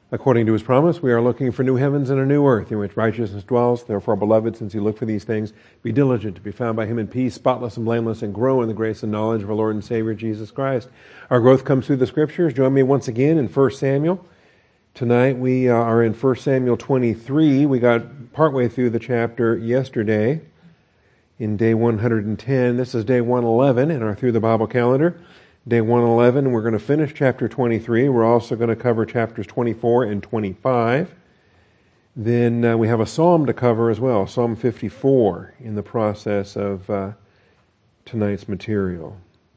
According to his promise, we are looking for new heavens and a new earth in which righteousness dwells. Therefore, beloved, since you look for these things, be diligent to be found by him in peace, spotless and blameless, and grow in the grace and knowledge of our Lord and Savior Jesus Christ. Our growth comes through the Scriptures. Join me once again in 1 Samuel. Tonight we are in 1 Samuel 23. We got partway through the chapter yesterday in day 110. This is day 111 in our Through the Bible calendar. Day 111, we're going to finish chapter 23. We're also going to cover chapters 24 and 25. Then we have a psalm to cover as well, Psalm 54, in the process of tonight's material.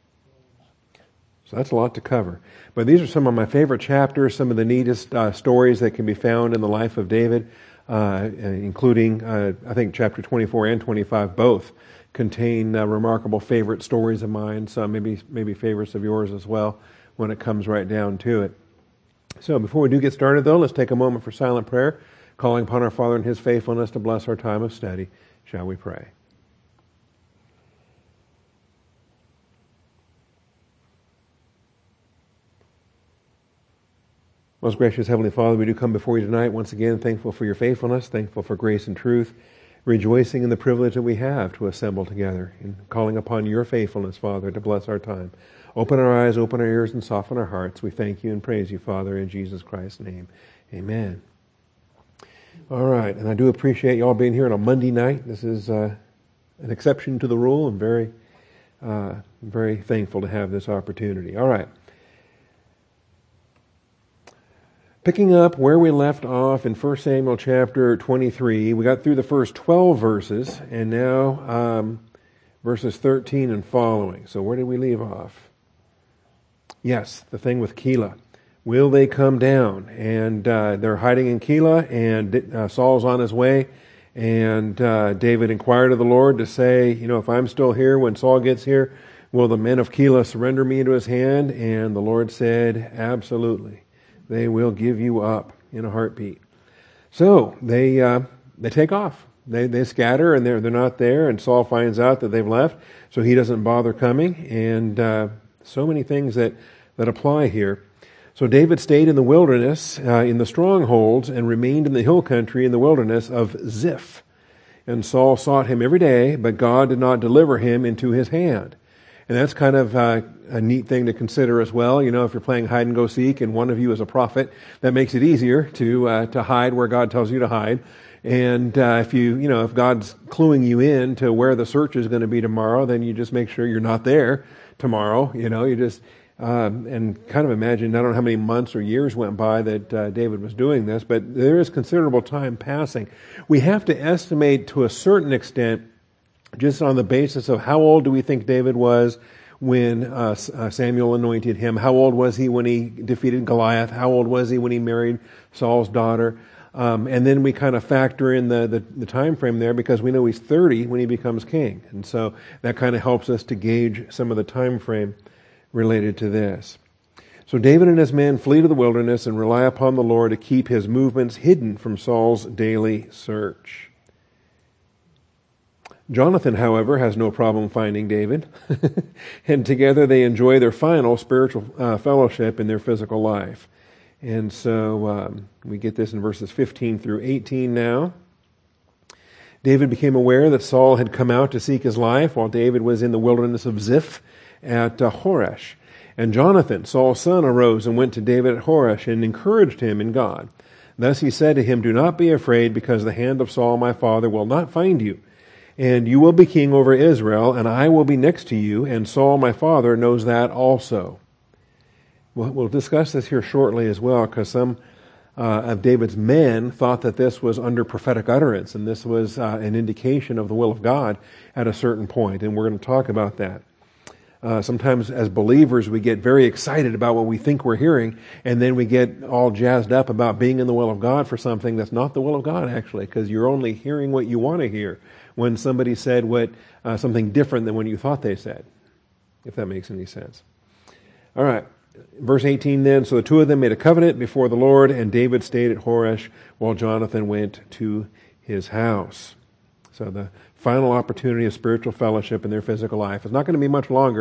So that's a lot to cover. But these are some of my favorite chapters, some of the neatest stories that can be found in the life of David, including, I think, chapter 24 and 25 both contain remarkable favorite stories of mine, so maybe favorites of yours as well when it comes right down to it. So before we do get started, though, let's take a moment for silent prayer, calling upon our Father in his faithfulness to bless our time of study. Shall we pray? Most gracious Heavenly Father, we do come before you tonight once again thankful for your faithfulness, thankful for grace and truth, rejoicing in the privilege that we have to assemble together and calling upon your faithfulness, Father, to bless our time. Open our eyes, open our ears, and soften our hearts. We thank you and praise you, Father, in Jesus Christ's name. Amen. All right, and I do appreciate you all being here on a Monday night. This is an exception to the rule. I'm very thankful to have this opportunity. All right. Picking up where we left off in 1 Samuel chapter 23, we got through the first 12 verses, and now verses 13 and following. So where did we leave off? Yes, the thing with Keilah. Will they come down? And they're hiding in Keilah, and Saul's on his way, and David inquired of the Lord to say, if I'm still here when Saul gets here, will the men of Keilah surrender me into his hand? And the Lord said, absolutely. They will give you up in a heartbeat. So they take off. They scatter, and they're not there. And Saul finds out that they've left, so he doesn't bother coming. And so many things that apply here. So David stayed in the wilderness, in the strongholds, and remained in the hill country in the wilderness of Ziph. And Saul sought him every day, but God did not deliver him into his hand. And that's kind of a neat thing to consider as well. If you're playing hide and go seek and one of you is a prophet, that makes it easier to hide where God tells you to hide. And if God's cluing you in to where the search is going to be tomorrow, then you just make sure you're not there tomorrow. You just and kind of imagine, I don't know how many months or years went by that David was doing this, but there is considerable time passing. We have to estimate to a certain extent, just on the basis of how old do we think David was when Samuel anointed him? How old was he when he defeated Goliath? How old was he when he married Saul's daughter? And then we kind of factor in the time frame there because we know he's 30 when he becomes king. And so that kind of helps us to gauge some of the time frame related to this. So David and his men flee to the wilderness and rely upon the Lord to keep his movements hidden from Saul's daily search. Jonathan, however, has no problem finding David, and together they enjoy their final spiritual fellowship in their physical life. And so we get this in verses 15 through 18 now. David became aware that Saul had come out to seek his life while David was in the wilderness of Ziph at Horesh. And Jonathan, Saul's son, arose and went to David at Horesh and encouraged him in God. Thus he said to him, do not be afraid, because the hand of Saul my father will not find you. And you will be king over Israel, and I will be next to you, and Saul my father knows that also. We'll discuss this here shortly as well, because some of David's men thought that this was under prophetic utterance, and this was an indication of the will of God at a certain point, and we're going to talk about that. Sometimes as believers we get very excited about what we think we're hearing, and then we get all jazzed up about being in the will of God for something that's not the will of God actually, because you're only hearing what you want to hear when somebody said something different than what you thought they said, if that makes any sense. All right, verse 18 then, so the two of them made a covenant before the Lord, and David stayed at Horesh while Jonathan went to his house. So the final opportunity of spiritual fellowship in their physical life. It's not going to be much longer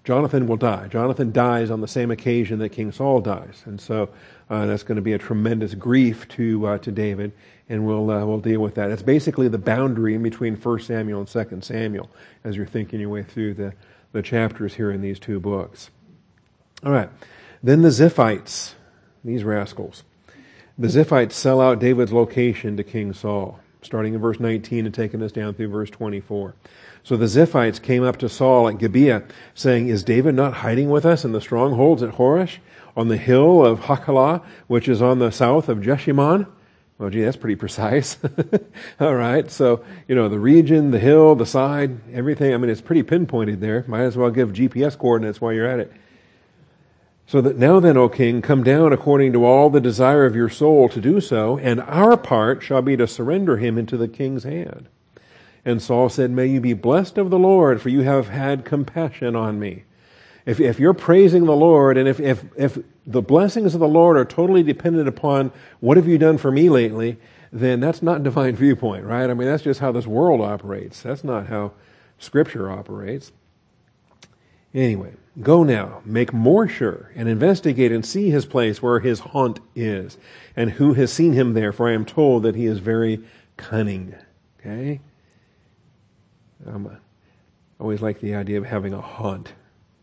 Jonathan will die. Jonathan dies on the same occasion that King Saul dies. And so that's going to be a tremendous grief to David, and we'll deal with that. It's basically the boundary in between 1 Samuel and 2 Samuel as you're thinking your way through the chapters here in these two books. All right. Then the Ziphites, these rascals. The Ziphites sell out David's location to King Saul, starting in verse 19 and taking us down through verse 24. So the Ziphites came up to Saul at Gibeah, saying, "Is David not hiding with us in the strongholds at Horesh, on the hill of Hachilah, which is on the south of Jeshimon?" Well, gee, that's pretty precise. All right, so, the region, the hill, the side, everything, it's pretty pinpointed there. Might as well give GPS coordinates while you're at it. So that now then, O king, come down according to all the desire of your soul to do so, and our part shall be to surrender him into the king's hand. And Saul said, "May you be blessed of the Lord, for you have had compassion on me." If you're praising the Lord, and if the blessings of the Lord are totally dependent upon what have you done for me lately, then that's not divine viewpoint, right? That's just how this world operates. That's not how Scripture operates. Anyway, go now, make more sure, and investigate and see his place where his haunt is, and who has seen him there, for I am told that he is very cunning. Okay? I always like the idea of having a haunt.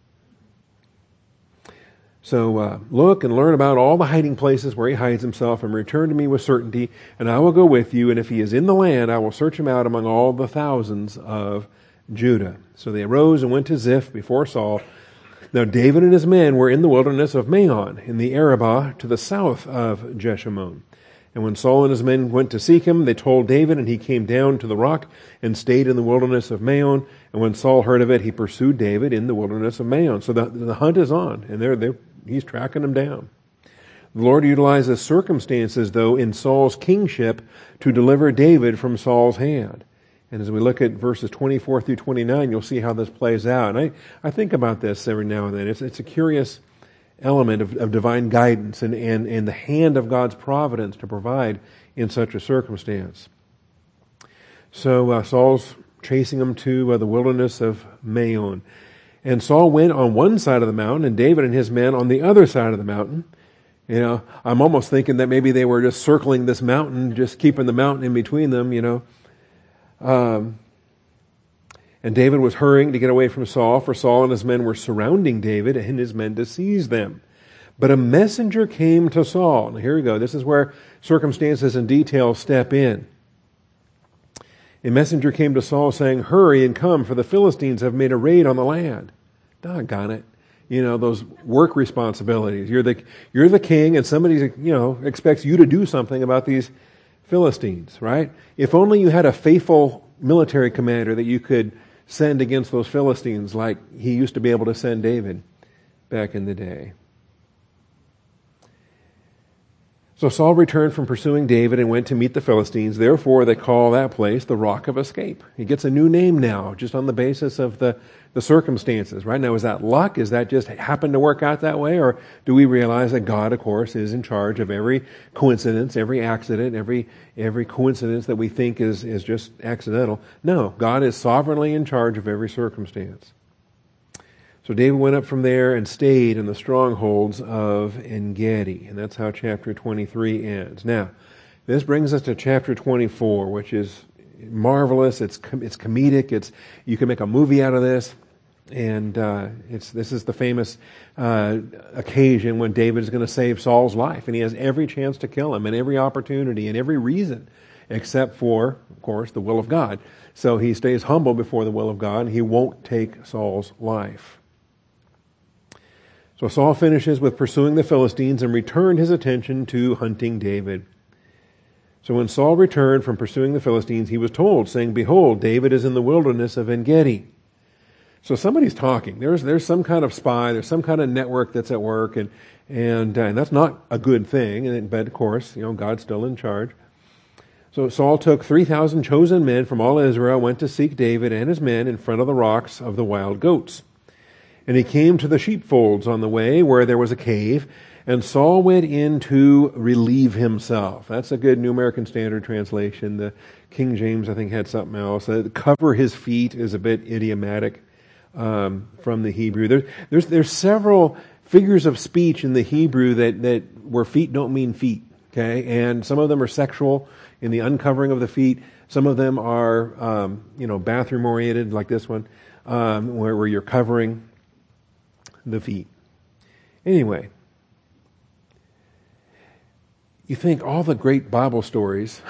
So look and learn about all the hiding places where he hides himself, and return to me with certainty, and I will go with you, and if he is in the land, I will search him out among all the thousands of Judah. So they arose and went to Ziph before Saul. Now David and his men were in the wilderness of Maon, in the Arabah, to the south of Jeshimon. And when Saul and his men went to seek him, they told David, and he came down to the rock and stayed in the wilderness of Maon. And when Saul heard of it, he pursued David in the wilderness of Maon. So the hunt is on, and he's tracking him down. The Lord utilizes circumstances, though, in Saul's kingship to deliver David from Saul's hand. And as we look at verses 24 through 29, you'll see how this plays out. And I think about this every now and then. It's a curious element of divine guidance and the hand of God's providence to provide in such a circumstance. So Saul's chasing him to the wilderness of Maon. And Saul went on one side of the mountain, and David and his men on the other side of the mountain. I'm almost thinking that maybe they were just circling this mountain, just keeping the mountain in between them, And David was hurrying to get away from Saul, for Saul and his men were surrounding David and his men to seize them. But a messenger came to Saul. Now here we go. This is where circumstances and details step in. A messenger came to Saul saying, "Hurry and come, for the Philistines have made a raid on the land." Doggone it. Those work responsibilities. You're the king, and somebody, expects you to do something about these Philistines, right? If only you had a faithful military commander that you could send against those Philistines like he used to be able to send David back in the day. So Saul returned from pursuing David and went to meet the Philistines. Therefore, they call that place the Rock of Escape. He gets a new name now, just on the basis of the circumstances. Right now, is that luck? Is that just happened to work out that way? Or do we realize that God, of course, is in charge of every coincidence, every accident, every coincidence that we think is just accidental? No, God is sovereignly in charge of every circumstance. So David went up from there and stayed in the strongholds of En-Gedi. And that's how chapter 23 ends. Now, this brings us to chapter 24, which is marvelous. It's comedic. You can make a movie out of this. And this is the famous occasion when David is going to save Saul's life. And he has every chance to kill him and every opportunity and every reason, except for, of course, the will of God. So he stays humble before the will of God, and he won't take Saul's life. So Saul finishes with pursuing the Philistines and returned his attention to hunting David. So when Saul returned from pursuing the Philistines, he was told, saying, "Behold, David is in the wilderness of En-Gedi." So somebody's talking. There's some kind of spy. There's some kind of network that's at work, and that's not a good thing. But of course, God's still in charge. So Saul took 3,000 chosen men from all Israel, went to seek David and his men in front of the rocks of the wild goats. And he came to the sheepfolds on the way where there was a cave, and Saul went in to relieve himself. That's a good New American Standard translation. The King James, I think, had something else. Cover his feet is a bit idiomatic. from the Hebrew. There's several figures of speech in the Hebrew that where feet don't mean feet. Okay, and some of them are sexual in the uncovering of the feet. Some of them are bathroom oriented, like this one, where you're covering the feet. Anyway, you think all the great Bible stories,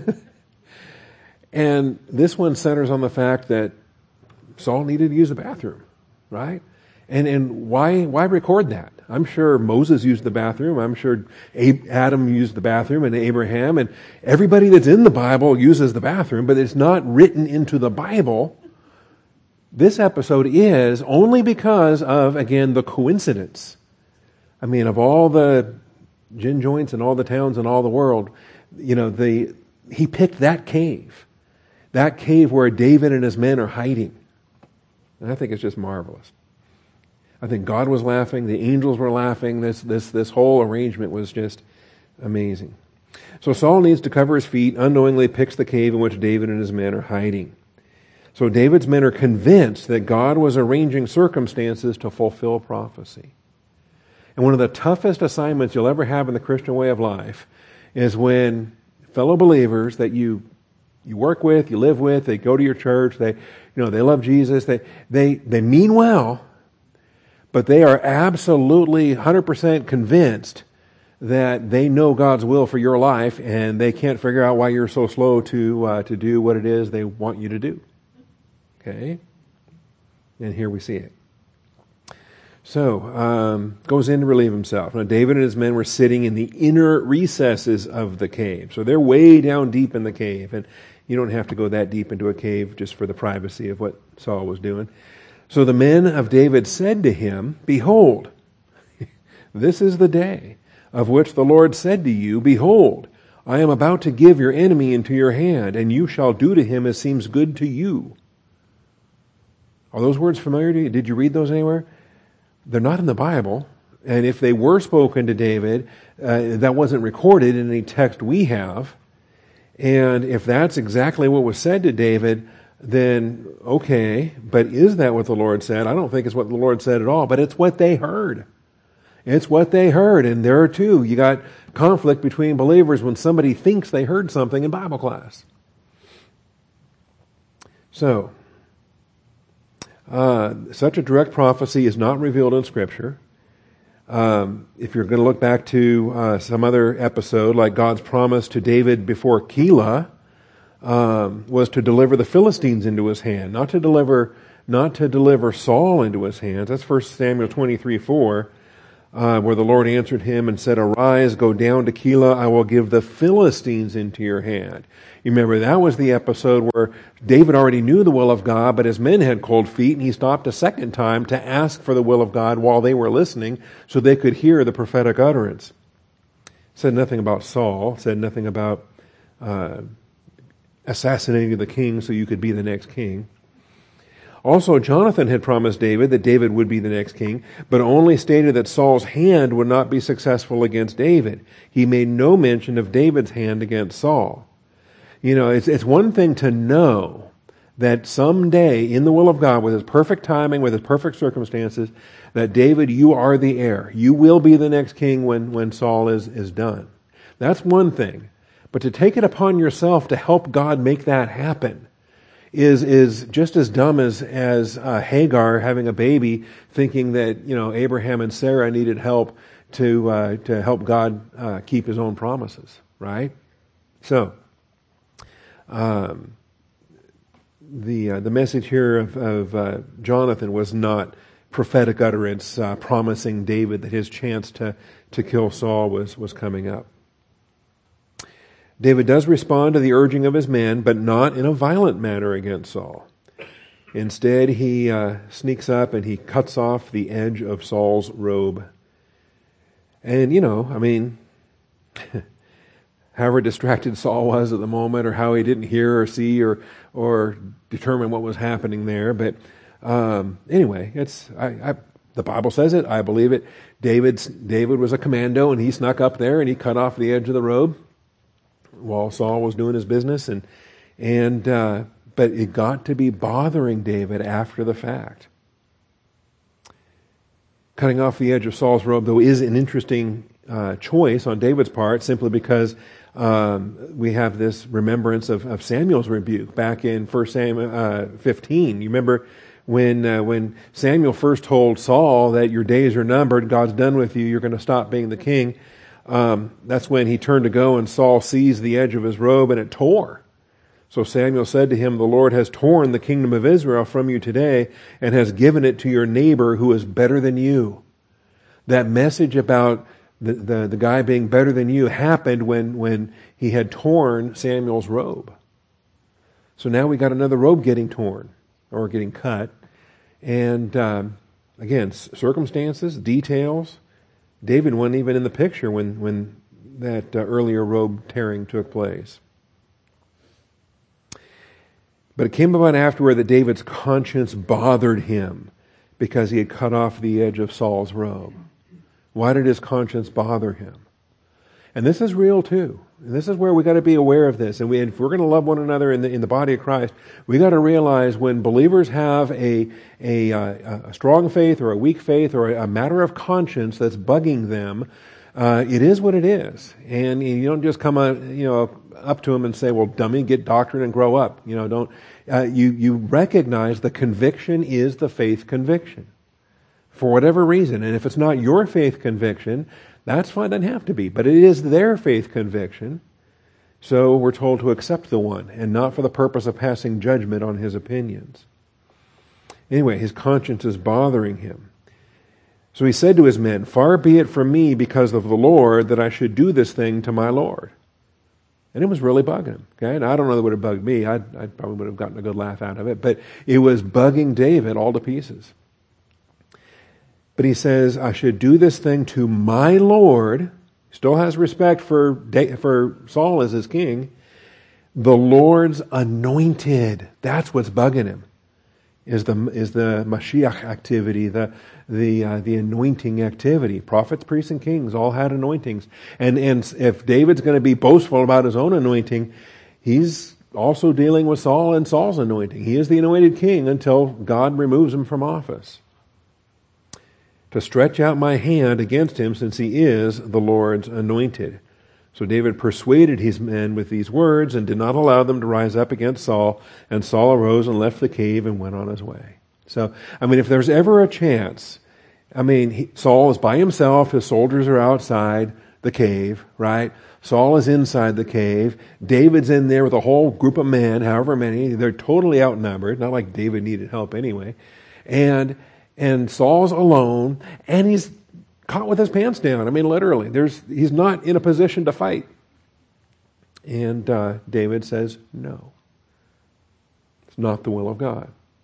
and this one centers on the fact that Saul needed to use the bathroom, right? And why record that? I'm sure Moses used the bathroom. I'm sure Adam used the bathroom, and Abraham, and everybody that's in the Bible uses the bathroom, but it's not written into the Bible. This episode is only because of, again, the coincidence. I mean, of all the gin joints and all the towns in all the world, he picked that cave where David and his men are hiding. And I think it's just marvelous. I think God was laughing, the angels were laughing, this whole arrangement was just amazing. So Saul needs to cover his feet, unknowingly picks the cave in which David and his men are hiding. So David's men are convinced that God was arranging circumstances to fulfill prophecy. And one of the toughest assignments you'll ever have in the Christian way of life is when fellow believers that you work with, you live with, they go to your church, they love Jesus, they mean well, but they are absolutely 100% convinced that they know God's will for your life, and they can't figure out why you're so slow to do what it is they want you to do. Okay? And here we see it. So, goes in to relieve himself. Now, David and his men were sitting in the inner recesses of the cave. So they're way down deep in the cave, and you don't have to go that deep into a cave just for the privacy of what Saul was doing. So the men of David said to him, "Behold, this is the day of which the Lord said to you, Behold, I am about to give your enemy into your hand, and you shall do to him as seems good to you." Are those words familiar to you? Did you read those anywhere? They're not in the Bible, and if they were spoken to David, that wasn't recorded in any text we have. And if that's exactly what was said to David, then okay, but is that what the Lord said? I don't think it's what the Lord said at all, but it's what they heard. It's what they heard, and there too, you got conflict between believers when somebody thinks they heard something in Bible class. So, such a direct prophecy is not revealed in Scripture. If you're going to look back to some other episode, like God's promise to David before Keilah, was to deliver the Philistines into his hand, not to deliver Saul into his hands. That's 1 Samuel 23:4, where the Lord answered him and said, "Arise, go down to Keilah, I will give the Philistines into your hand." You remember that was the episode where David already knew the will of God, but his men had cold feet, and he stopped a second time to ask for the will of God while they were listening so they could hear the prophetic utterance. It said nothing about Saul, it said nothing about assassinating the king so you could be the next king. Also, Jonathan had promised David that David would be the next king, but only stated that Saul's hand would not be successful against David. He made no mention of David's hand against Saul. It's one thing to know that someday, in the will of God, with his perfect timing, with his perfect circumstances, that David, you are the heir. You will be the next king when Saul is done. That's one thing. But to take it upon yourself to help God make that happen is just as dumb as Hagar having a baby, thinking that Abraham and Sarah needed help to help God keep His own promises, right? So the message here of Jonathan was not prophetic utterance promising David that his chance to kill Saul was coming up. David does respond to the urging of his men, but not in a violent manner against Saul. Instead, he sneaks up and he cuts off the edge of Saul's robe. And, however distracted Saul was at the moment, or how he didn't hear or see or determine what was happening there. But anyway, the Bible says it. I believe it. David was a commando, and he snuck up there and he cut off the edge of the robe while Saul was doing his business, but it got to be bothering David after the fact. Cutting off the edge of Saul's robe, though, is an interesting choice on David's part, simply because we have this remembrance of Samuel's rebuke back in 1 Samuel 15. You remember when Samuel first told Saul that your days are numbered, God's done with you, you're going to stop being the king. That's when he turned to go, and Saul seized the edge of his robe, and it tore. So Samuel said to him, the Lord has torn the kingdom of Israel from you today and has given it to your neighbor who is better than you. That message about the guy being better than you happened when he had torn Samuel's robe. So now we got another robe getting torn or getting cut. And again, circumstances, details. David wasn't even in the picture when that earlier robe tearing took place. But it came about afterward that David's conscience bothered him because he had cut off the edge of Saul's robe. Why did his conscience bother him? And this is real too. And this is where we got to be aware of this. And if we're going to love one another in the body of Christ, we got to realize when believers have a strong faith or a weak faith or a matter of conscience that's bugging them, it is what it is. And you don't just come up to them and say, "Well, dummy, get doctrine and grow up." You recognize the conviction is the faith conviction for whatever reason. And if it's not your faith conviction, that's fine, doesn't have to be. But it is their faith conviction. So we're told to accept the one and not for the purpose of passing judgment on his opinions. Anyway, his conscience is bothering him. So he said to his men, "Far be it from me because of the Lord that I should do this thing to my Lord." And it was really bugging him. Okay, and I don't know that it would have bugged me. I probably would have gotten a good laugh out of it. But it was bugging David all to pieces. But he says, "I should do this thing to my Lord." Still has respect for Saul as his king. The Lord's anointed. That's what's bugging him. Is the Mashiach activity, the anointing activity. Prophets, priests, and kings all had anointings. And if David's going to be boastful about his own anointing, he's also dealing with Saul and Saul's anointing. He is the anointed king until God removes him from office. To stretch out my hand against him, since he is the Lord's anointed. So David persuaded his men with these words and did not allow them to rise up against Saul. And Saul arose and left the cave and went on his way. So, if there's ever a chance, Saul is by himself. His soldiers are outside the cave, right? Saul is inside the cave. David's in there with a whole group of men, however many. They're totally outnumbered. Not like David needed help anyway. And Saul's alone, and he's caught with his pants down. Literally. He's not in a position to fight. And David says, no. It's not the will of God.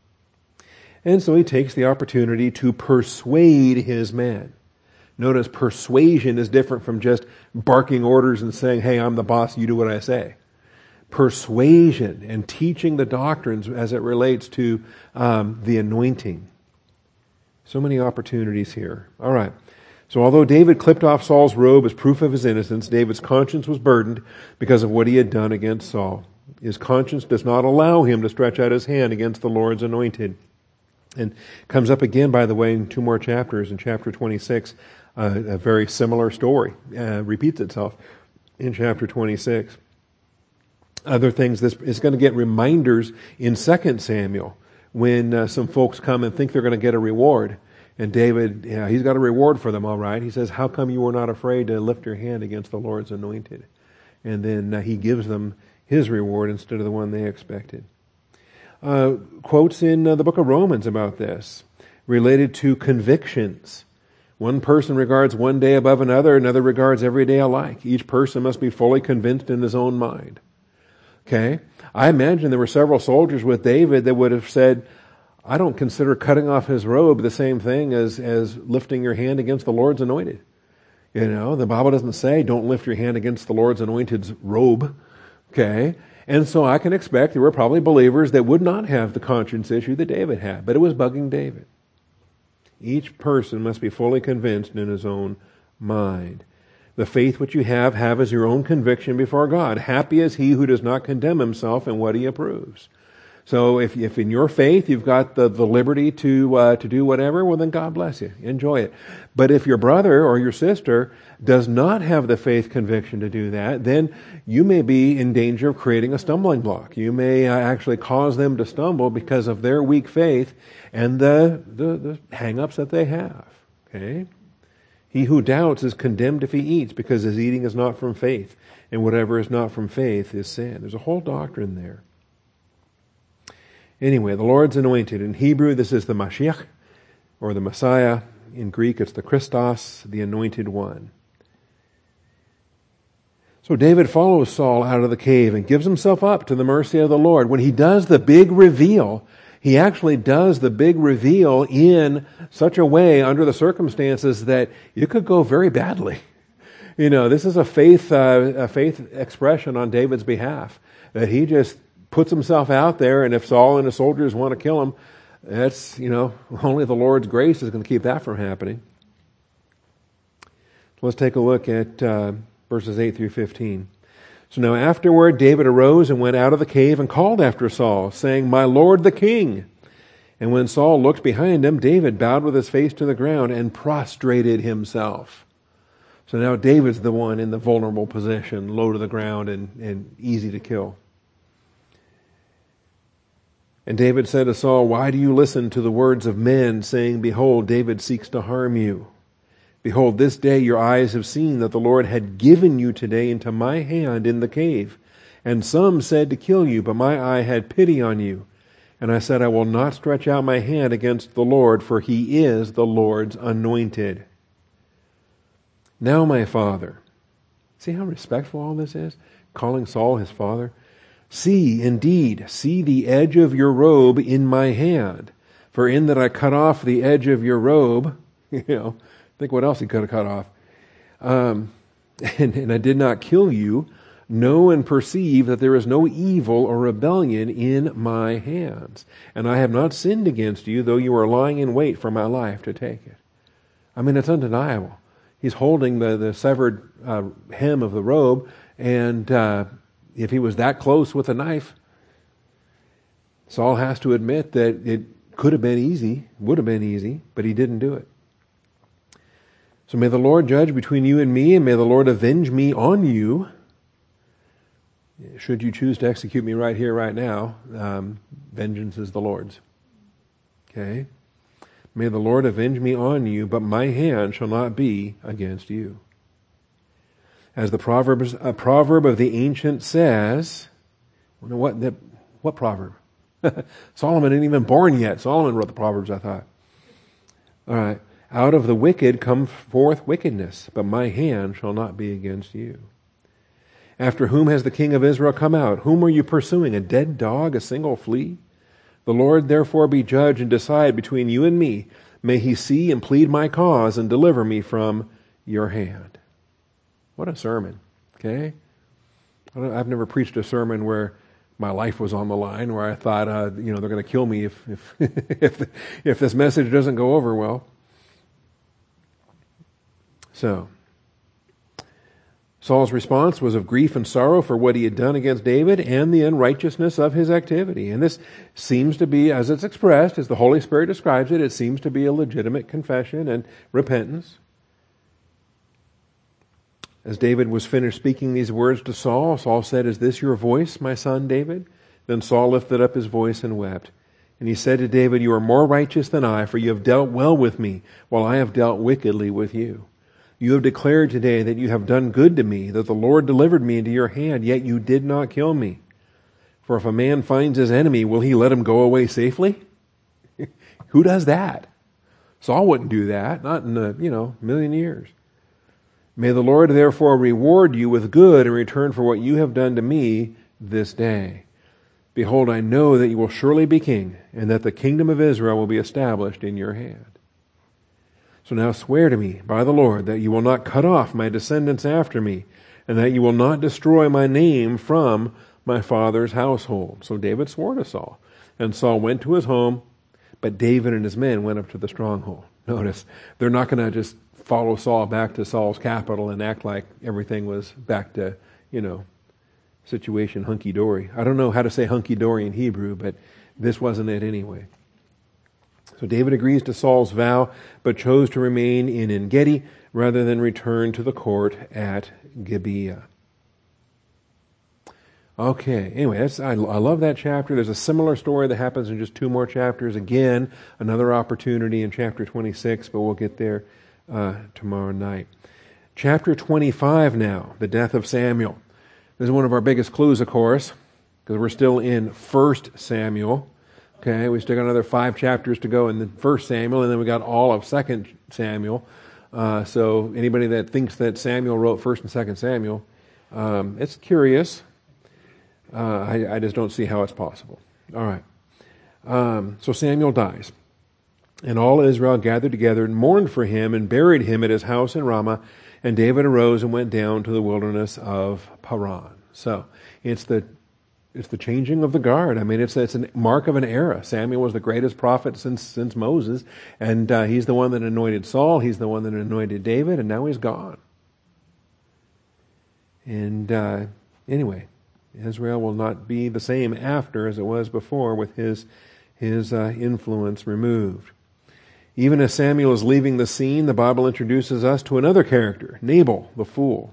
And so he takes the opportunity to persuade his men. Notice persuasion is different from just barking orders and saying, "Hey, I'm the boss, you do what I say." Persuasion and teaching the doctrines as it relates to the anointing. So many opportunities here. All right. So although David clipped off Saul's robe as proof of his innocence, David's conscience was burdened because of what he had done against Saul. His conscience does not allow him to stretch out his hand against the Lord's anointed. And comes up again, by the way, in 2 more chapters. In chapter 26, a very similar story repeats itself in chapter 26. Other things, this is going to get reminders in 2 Samuel when some folks come and think they're going to get a reward. And David, he's got a reward for them, all right. He says, "How come you were not afraid to lift your hand against the Lord's anointed?" And then he gives them his reward instead of the one they expected. Quotes in the book of Romans about this, related to convictions. One person regards one day above another regards every day alike. Each person must be fully convinced in his own mind. Okay? I imagine there were several soldiers with David that would have said, "I don't consider cutting off his robe the same thing as lifting your hand against the Lord's anointed." The Bible doesn't say don't lift your hand against the Lord's anointed's robe. Okay? And so I can expect there were probably believers that would not have the conscience issue that David had, but it was bugging David. Each person must be fully convinced in his own mind. The faith which you have as your own conviction before God. Happy is he who does not condemn himself in what he approves. So if in your faith you've got the liberty to do whatever, well then God bless you. Enjoy it. But if your brother or your sister does not have the faith conviction to do that, then you may be in danger of creating a stumbling block. You may actually cause them to stumble because of their weak faith and the hang-ups that they have. Okay? He who doubts is condemned if he eats, because his eating is not from faith, and whatever is not from faith is sin. There's a whole doctrine there. Anyway, the Lord's anointed. In Hebrew, this is the Mashiach, or the Messiah. In Greek, it's the Christos, the anointed one. So David follows Saul out of the cave and gives himself up to the mercy of the Lord. When he does the big reveal, he actually does the big reveal in such a way under the circumstances that it could go very badly. You know, this is a faith expression on David's behalf, that he just puts himself out there, and if Saul and his soldiers want to kill him, that's, only the Lord's grace is going to keep that from happening. So let's take a look at verses 8 through 15. So now afterward David arose and went out of the cave and called after Saul, saying, "My Lord the king." And when Saul looked behind him, David bowed with his face to the ground and prostrated himself. So now David's the one in the vulnerable position, low to the ground and easy to kill. And David said to Saul, "Why do you listen to the words of men, saying, 'Behold, David seeks to harm you'? Behold, this day your eyes have seen that the Lord had given you today into my hand in the cave. And some said to kill you, but my eye had pity on you. And I said, I will not stretch out my hand against the Lord, for he is the Lord's anointed. Now, my father,'" see how respectful all this is? Calling Saul his father. "See the edge of your robe in my hand. For in that I cut off the edge of your robe," think what else he could have cut off. And I did not kill you. Know and perceive that there is no evil or rebellion in my hands. And I have not sinned against you, though you are lying in wait for my life to take it. I mean, it's undeniable. He's holding the severed hem of the robe, and if he was that close with a knife, Saul has to admit that it could have been easy, would have been easy, but he didn't do it. So may the Lord judge between you and me, and may the Lord avenge me on you. Should you choose to execute me right here, right now, vengeance is the Lord's. Okay? May the Lord avenge me on you, but my hand shall not be against you. As the proverb of the ancient says, what proverb? Solomon isn't even born yet. Solomon wrote the Proverbs, I thought. All right. Out of the wicked come forth wickedness, but my hand shall not be against you. After whom has the king of Israel come out? Whom are you pursuing? A dead dog, a single flea? The Lord therefore be judge and decide between you and me. May he see and plead my cause and deliver me from your hand. What a sermon, okay? I've never preached a sermon where my life was on the line, where I thought, they're going to kill me if if this message doesn't go over well. So, Saul's response was of grief and sorrow for what he had done against David and the unrighteousness of his activity. And this seems to be, as it's expressed, as the Holy Spirit describes it, it seems to be a legitimate confession and repentance. As David was finished speaking these words to Saul, Saul said, "Is this your voice, my son David?" Then Saul lifted up his voice and wept. And he said to David, "You are more righteous than I, for you have dealt well with me, while I have dealt wickedly with you. You have declared today that you have done good to me, that the Lord delivered me into your hand, yet you did not kill me. For if a man finds his enemy, will he let him go away safely?" Who does that? Saul wouldn't do that, not in a million years. "May the Lord therefore reward you with good in return for what you have done to me this day. Behold, I know that you will surely be king, and that the kingdom of Israel will be established in your hand. So now swear to me by the Lord that you will not cut off my descendants after me, and that you will not destroy my name from my father's household." So David swore to Saul. And Saul went to his home, but David and his men went up to the stronghold. Notice, they're not going to just follow Saul back to Saul's capital and act like everything was back to, situation hunky-dory. I don't know how to say hunky-dory in Hebrew, but this wasn't it anyway. So David agrees to Saul's vow, but chose to remain in En-Gedi rather than return to the court at Gibeah. Okay, anyway, I love that chapter. There's a similar story that happens in just 2 more chapters. Again, another opportunity in chapter 26, but we'll get there tomorrow night. Chapter 25 now, the death of Samuel. This is one of our biggest clues, of course, because we're still in 1 Samuel. Okay, we still got another 5 chapters to go in the 1 Samuel, and then we got all of 2 Samuel. So anybody that thinks that Samuel wrote 1 and 2 Samuel, it's curious. I just don't see how it's possible. All right. So Samuel dies. And all Israel gathered together and mourned for him and buried him at his house in Ramah. And David arose and went down to the wilderness of Paran. So it's the changing of the guard. I mean, it's a mark of an era. Samuel was the greatest prophet since Moses. And he's the one that anointed Saul. He's the one that anointed David. And now he's gone. And anyway, Israel will not be the same after as it was before with his influence removed. Even as Samuel is leaving the scene, the Bible introduces us to another character, Nabal, the fool.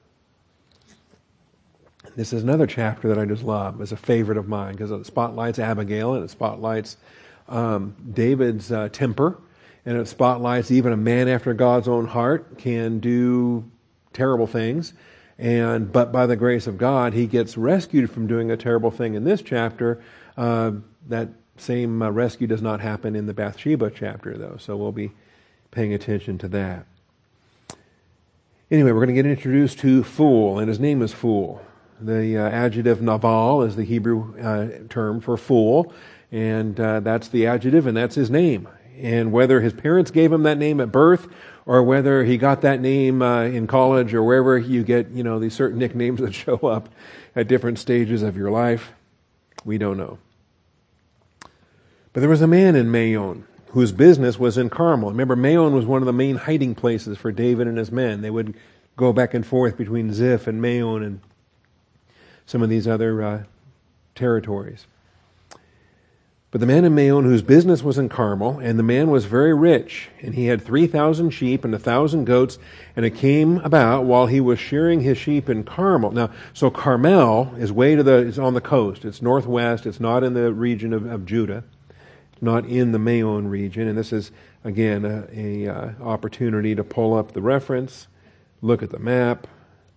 This is another chapter that I just love. It's a favorite of mine because it spotlights Abigail and it spotlights David's temper, and it spotlights even a man after God's own heart can do terrible things. But by the grace of God, he gets rescued from doing a terrible thing in this chapter. That same rescue does not happen in the Bathsheba chapter, though, so we'll be paying attention to that. Anyway, we're going to get introduced to fool, and his name is fool. The adjective naval is the Hebrew term for fool, and that's the adjective, and that's his name. And whether his parents gave him that name at birth, or whether he got that name in college, or wherever you get, these certain nicknames that show up at different stages of your life, we don't know. But there was a man in Maon whose business was in Carmel. Remember, Maon was one of the main hiding places for David and his men. They would go back and forth between Ziph and Maon and some of these other territories. But the man in Maon whose business was in Carmel, and the man was very rich, and he had 3,000 sheep and 1,000 goats, and it came about while he was shearing his sheep in Carmel. Now, so Carmel is is on the coast. It's northwest. It's not in the region of Judah. It's not in the Maon region, and this is, again, a opportunity to pull up the reference, look at the map,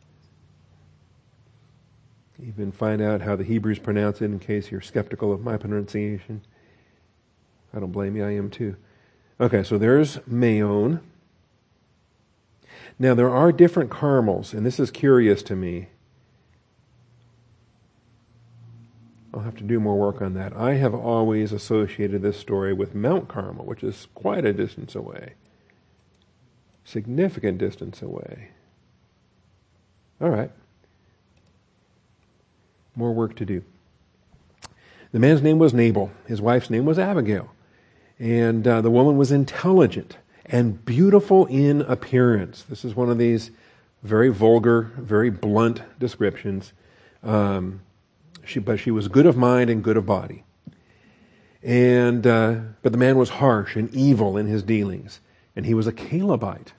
even find out how the Hebrews pronounce it in case you're skeptical of my pronunciation. I don't blame you, I am too. Okay, so there's Maon. Now there are different Carmels, and this is curious to me. I'll have to do more work on that. I have always associated this story with Mount Carmel, which is quite a distance away. Significant distance away. All right. More work to do. The man's name was Nabal. His wife's name was Abigail. And the woman was intelligent and beautiful in appearance. This is one of these very vulgar, very blunt descriptions. But she was good of mind and good of body. But the man was harsh and evil in his dealings. And he was a Calebite.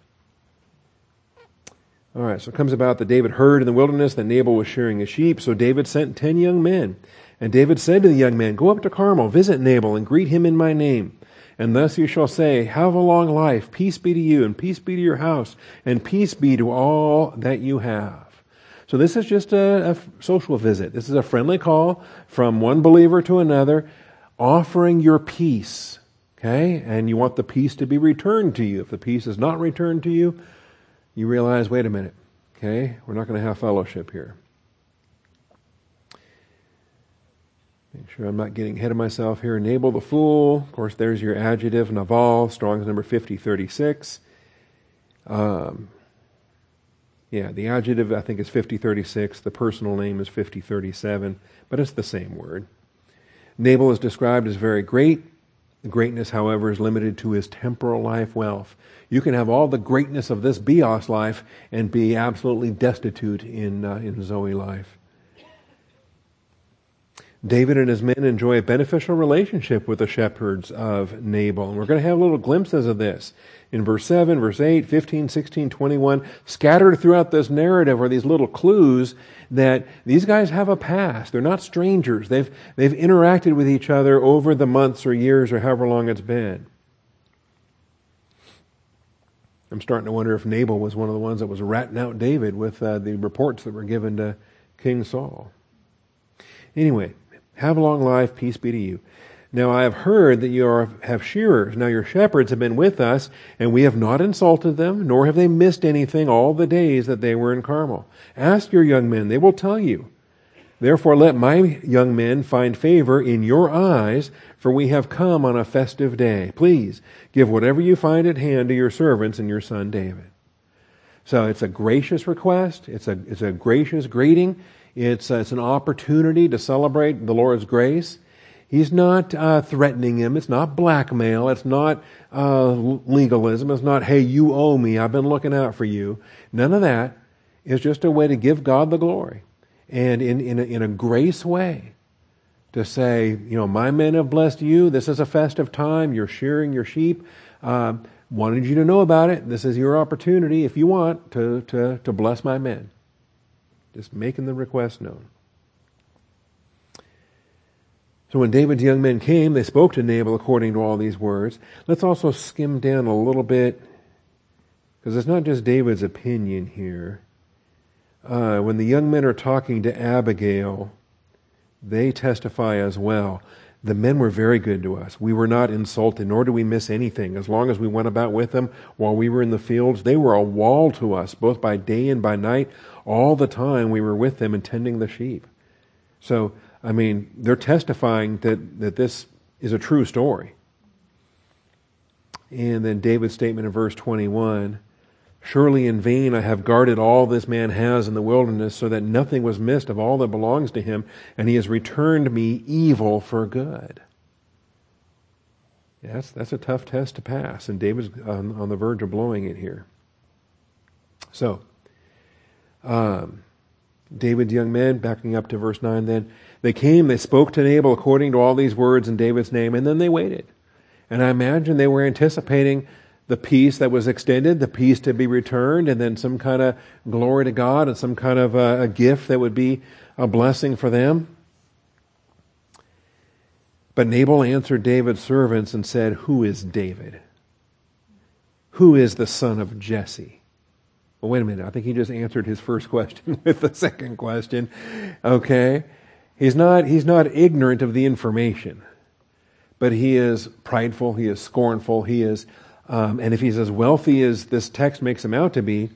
All right, so it comes about that David heard in the wilderness that Nabal was shearing his sheep. So David sent 10 young men. And David said to the young men, "Go up to Carmel, visit Nabal, and greet him in my name. And thus you shall say, have a long life, peace be to you, and peace be to your house, and peace be to all that you have." So this is just a social visit. This is a friendly call from one believer to another, offering your peace. Okay? And you want the peace to be returned to you. If the peace is not returned to you, you realize, wait a minute, okay, we're not going to have fellowship here. Make sure I'm not getting ahead of myself here. Nabal the fool. Of course, there's your adjective, Naval, Strong's number 5036. The adjective, I think, is 5036. The personal name is 5037, but it's the same word. Nabal is described as very great. The greatness, however, is limited to his temporal life wealth. You can have all the greatness of this bios life and be absolutely destitute in Zoe life. David and his men enjoy a beneficial relationship with the shepherds of Nabal. And we're going to have little glimpses of this in verse 7, verse 8, 15, 16, 21. Scattered throughout this narrative are these little clues that these guys have a past. They're not strangers. They've interacted with each other over the months or years or however long it's been. I'm starting to wonder if Nabal was one of the ones that was ratting out David with the reports that were given to King Saul. Anyway, have long life, peace be to you. Now I have heard that you have shearers. Now your shepherds have been with us, and we have not insulted them, nor have they missed anything all the days that they were in Carmel. Ask your young men, they will tell you. Therefore let my young men find favor in your eyes, for we have come on a festive day. Please give whatever you find at hand to your servants and your son David. So it's a gracious request. It's a gracious greeting. It's an opportunity to celebrate the Lord's grace. He's not threatening him. It's not blackmail. It's not legalism. It's not, hey, you owe me. I've been looking out for you. None of that. It's just a way to give God the glory. And in a grace way to say, my men have blessed you. This is a festive time. You're shearing your sheep. Wanted you to know about it. This is your opportunity, if you want, to bless my men. Just making the request known. So when David's young men came, they spoke to Nabal according to all these words. Let's also skim down a little bit, because it's not just David's opinion here. When the young men are talking to Abigail, they testify as well. The men were very good to us. We were not insulted, nor did we miss anything. As long as we went about with them while we were in the fields, they were a wall to us, both by day and by night. All the time we were with them and tending the sheep. So, they're testifying that this is a true story. And then David's statement in verse 21, surely in vain I have guarded all this man has in the wilderness, so that nothing was missed of all that belongs to him, and he has returned me evil for good. Yes, that's a tough test to pass, and David's on the verge of blowing it here. So, David's young men, backing up to verse 9 then, they came, they spoke to Nabal according to all these words in David's name, and then they waited. And I imagine they were anticipating the peace that was extended, the peace to be returned, and then some kind of glory to God and some kind of a gift that would be a blessing for them. But Nabal answered David's servants and said, who is David? Who is the son of Jesse? Well, wait a minute. I think he just answered his first question with the second question. Okay. He's not ignorant of the information, but he is prideful. He is scornful. He is, and if he's as wealthy as this text makes him out to be,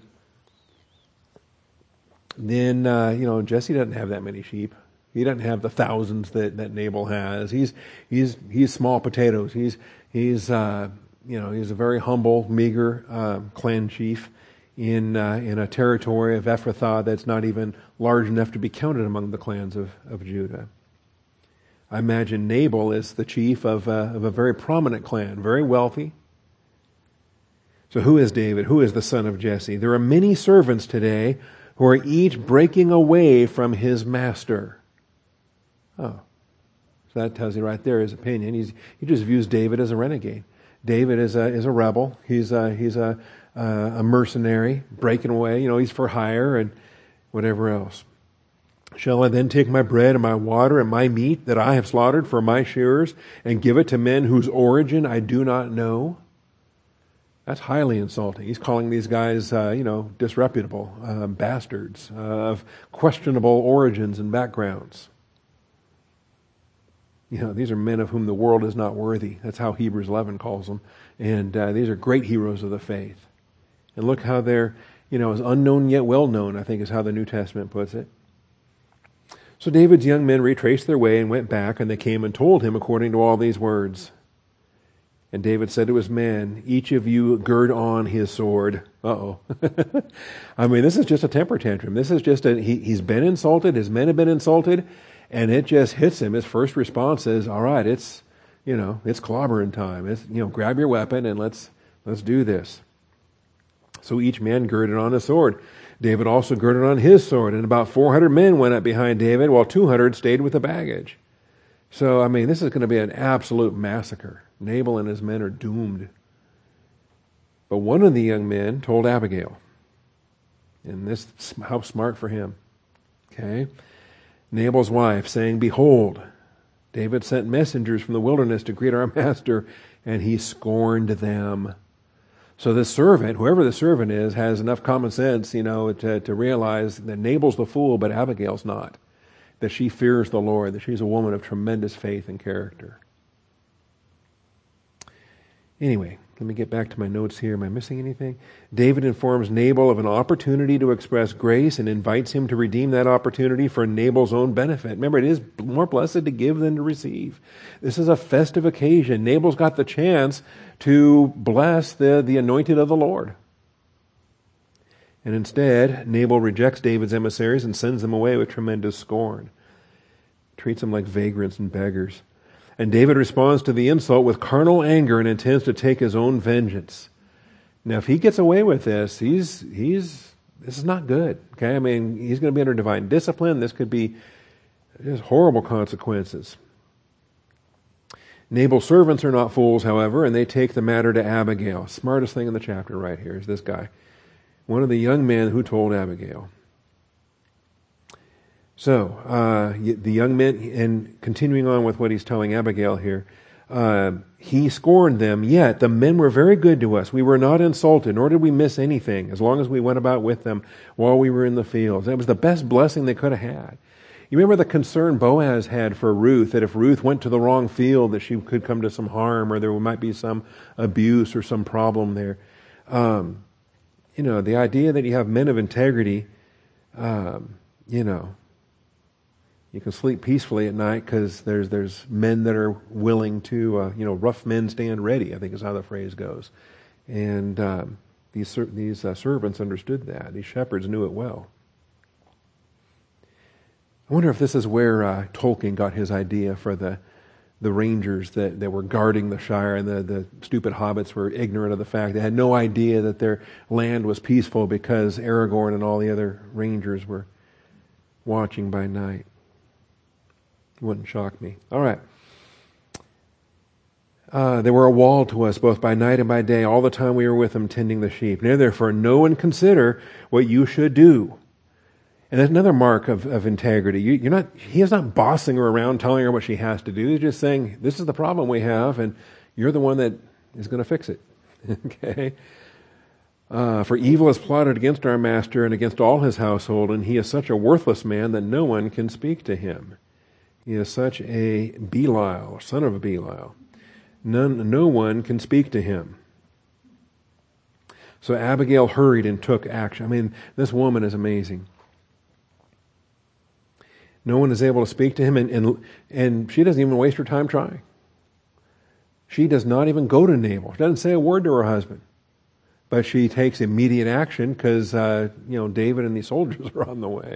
then, Jesse doesn't have that many sheep. He doesn't have the thousands that Nabal has. He's small potatoes. He's a very humble, meager clan chief in a territory of Ephrathah that's not even large enough to be counted among the clans of Judah. I imagine Nabal is the chief of a very prominent clan, very wealthy. So who is David? Who is the son of Jesse? There are many servants today who are each breaking away from his master. Oh, so that tells you right there his opinion. He just views David as a renegade. David is a rebel. He's a mercenary, breaking away. He's for hire and whatever else. Shall I then take my bread and my water and my meat that I have slaughtered for my shearers and give it to men whose origin I do not know? That's highly insulting. He's calling these guys, disreputable, bastards of questionable origins and backgrounds. These are men of whom the world is not worthy. That's how Hebrews 11 calls them. And these are great heroes of the faith. And look how they're, as unknown yet well known, I think is how the New Testament puts it. So David's young men retraced their way and went back, and they came and told him according to all these words. And David said to his men, each of you gird on his sword. Uh-oh. This is just a temper tantrum. This is just he's been insulted, his men have been insulted, and it just hits him. His first response is, all right, it's clobbering time. It's, grab your weapon and let's do this. So each man girded on his sword. David also girded on his sword, and about 400 men went up behind David, while 200 stayed with the baggage. So, I mean, this is going to be an absolute massacre. Nabal and his men are doomed. But one of the young men told Abigail, and this, how smart for him. Okay? Nabal's wife, saying, "Behold, David sent messengers from the wilderness to greet our master, and he scorned them." So this servant, whoever the servant is, has enough common sense, to realize that Nabal's the fool, but Abigail's not. That she fears the Lord, that she's a woman of tremendous faith and character. Anyway, let me get back to my notes here. Am I missing anything? David informs Nabal of an opportunity to express grace and invites him to redeem that opportunity for Nabal's own benefit. Remember, it is more blessed to give than to receive. This is a festive occasion. Nabal's got the chance to bless the anointed of the Lord. And instead, Nabal rejects David's emissaries and sends them away with tremendous scorn. Treats them like vagrants and beggars. And David responds to the insult with carnal anger and intends to take his own vengeance. Now, if he gets away with this, this is not good. Okay, I mean, he's going to be under divine discipline. This could be just horrible consequences. Nabal's servants are not fools, however, and they take the matter to Abigail. Smartest thing in the chapter right here is this guy. One of the young men who told Abigail. So, the young men, and continuing on with what he's telling Abigail here, he scorned them, yet the men were very good to us. We were not insulted, nor did we miss anything, as long as we went about with them while we were in the fields. That was the best blessing they could have had. You remember the concern Boaz had for Ruth, that if Ruth went to the wrong field, that she could come to some harm, or there might be some abuse or some problem there. The idea that you have men of integrity, you can sleep peacefully at night because there's men that are willing to, rough men stand ready, I think is how the phrase goes. And these servants understood that. These shepherds knew it well. I wonder if this is where Tolkien got his idea for the rangers that were guarding the Shire, and the stupid hobbits were ignorant of the fact. They had no idea that their land was peaceful because Aragorn and all the other rangers were watching by night. It wouldn't shock me. All right. They were a wall to us both by night and by day, all the time we were with them tending the sheep. Now therefore know and consider what you should do. And that's another mark of integrity. He is not bossing her around, telling her what she has to do. He's just saying, this is the problem we have, and you're the one that is going to fix it. Okay? For evil is plotted against our master and against all his household, and he is such a worthless man that no one can speak to him. He is such a Belial, son of a Belial. No one can speak to him. So Abigail hurried and took action. I mean, this woman is amazing. No one is able to speak to him, and she doesn't even waste her time trying. She does not even go to Nabal. She doesn't say a word to her husband. But she takes immediate action because, David and the soldiers are on the way.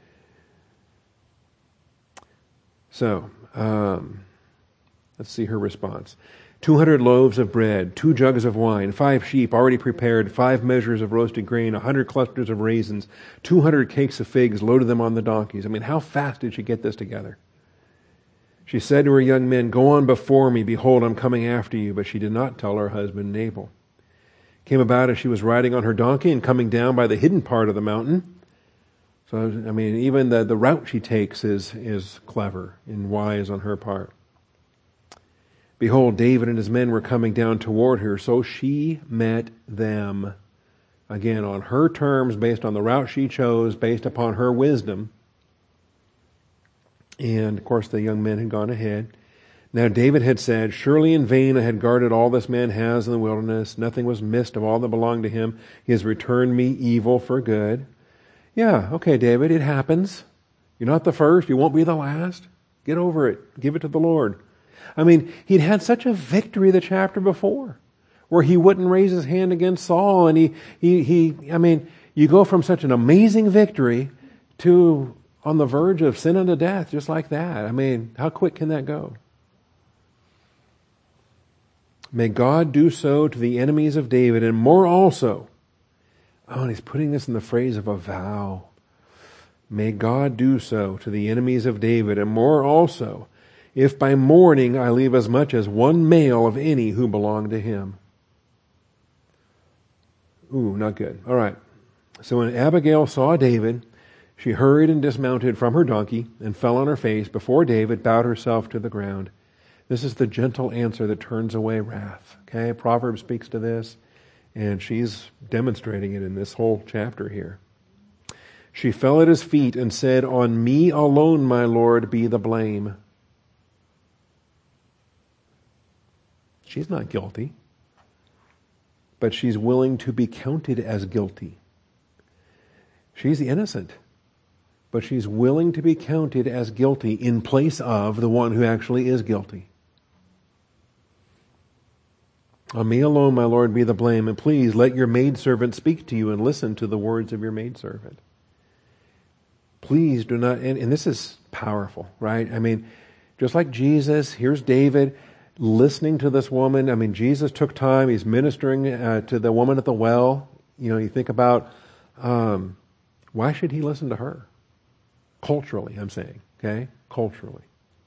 So, let's see her response. 200 loaves of bread, 2 jugs of wine, 5 sheep already prepared, 5 measures of roasted grain, 100 clusters of raisins, 200 cakes of figs, loaded them on the donkeys. I mean, how fast did she get this together? She said to her young men, "Go on before me, behold, I'm coming after you." But she did not tell her husband Nabal. Came about as she was riding on her donkey and coming down by the hidden part of the mountain. So, I mean, even the route she takes is clever and wise on her part. Behold, David and his men were coming down toward her, so she met them. Again, on her terms, based on the route she chose, based upon her wisdom. And, of course, the young men had gone ahead. Now David had said, "Surely in vain I had guarded all this man has in the wilderness. Nothing was missed of all that belonged to him. He has returned me evil for good." Yeah, okay, David, it happens. You're not the first. You won't be the last. Get over it. Give it to the Lord. I mean, he'd had such a victory the chapter before, where he wouldn't raise his hand against Saul, and you go from such an amazing victory to on the verge of sin unto death, just like that. I mean, how quick can that go? May God do so to the enemies of David, and more also. Oh, and he's putting this in the phrase of a vow. May God do so to the enemies of David, and more also, if by morning I leave as much as one male of any who belong to him. Ooh, not good. All right. So when Abigail saw David, she hurried and dismounted from her donkey and fell on her face before David, bowed herself to the ground. This is the gentle answer that turns away wrath. Okay, Proverbs speaks to this, and she's demonstrating it in this whole chapter here. She fell at his feet and said, "On me alone, my Lord, be the blame." She's not guilty, but she's willing to be counted as guilty. She's innocent, but she's willing to be counted as guilty in place of the one who actually is guilty. On me alone, my Lord, be the blame, and please let your maidservant speak to you and listen to the words of your maidservant. Please do not, and this is powerful, right? I mean, just like Jesus, here's David listening to this woman. I mean, Jesus took time, he's ministering to the woman at the well. You know, you think about, why should he listen to her? Culturally, I'm saying, okay? Culturally.